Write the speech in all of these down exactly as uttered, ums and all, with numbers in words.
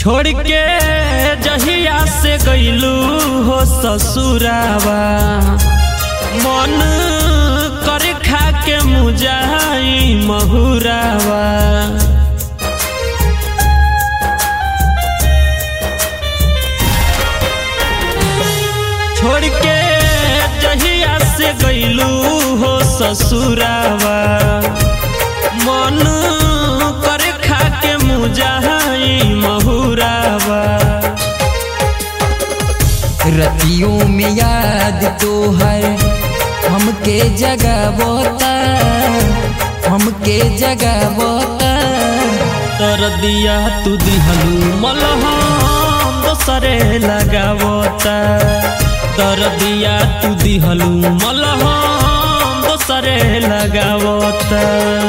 छोड़ के जहिया से गईलू हो ससुरावा, मन कर खा के मुजाई महुरावा। छोड़ के जहिया से गईलू हो ससुरावा, मन कर खा के मुजाई महुरावा। रतियों में याद तो है हमके जगावता, हमके जगावता। तर दिया तू दिहलू मलहम दोसरे लगावता, तर दिया तू दिहलू मलहम दोसरे लगावता।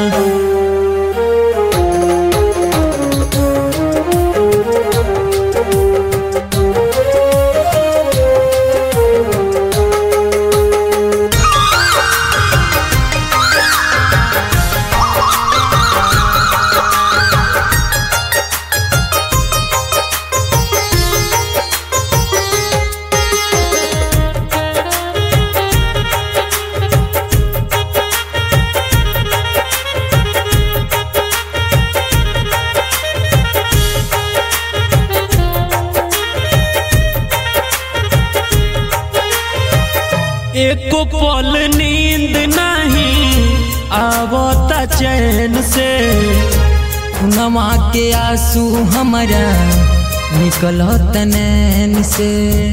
एको पल नींद नहीं आवता चैन से, नमा के आंसू हमारा निकलत नैन से।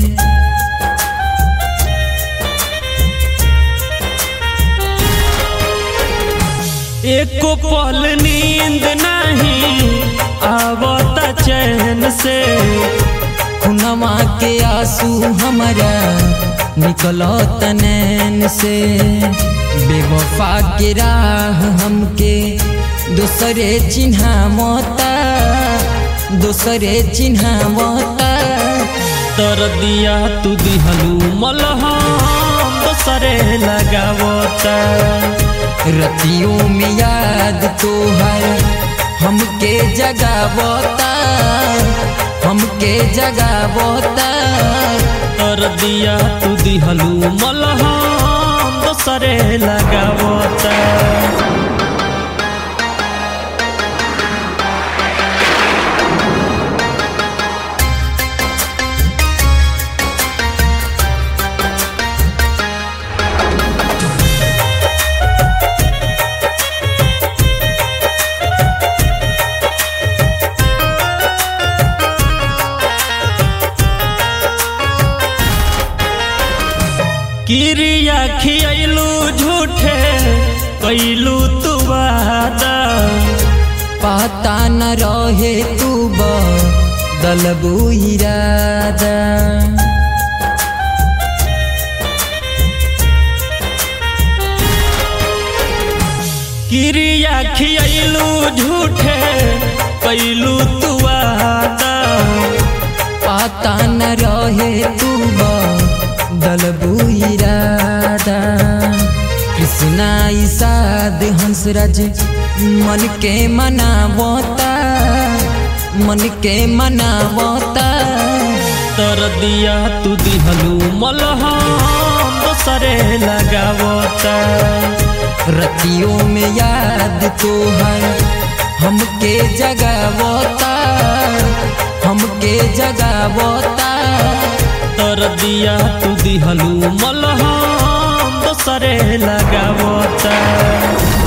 एको पल नींद नहीं आवता चैन से, नमा के आंसू हमारा निकलत नैन से। बेवफा के राह हमके दूसरे चिन्हा मोता, दूसरे चिन्हा मोता। तर दिया तू दिहलू मलहम दोसरे लगावता। रतियों में याद तो है हमके जगावता, हमके जगावता। तर दिया तू दिहलू मलहम दोसरे लगावता। किरिया खियलू झूठे कैलू तू वादा, पता न रहे तू बदलबू इरादा। किरिया खियलू झूठे कैलू तू वादा, पता न रहे तू बदलबू इरादा। कृष्णा इसाद हंसराज मन के मनावता, मन के मनावता। तर दिया तू दिहलू मलहम दोसरे लगावता। रतियों में याद तो है हमके जगावता, हमके जगावता। तर दिया तू दिहलू मलहम दोसरे लगावता।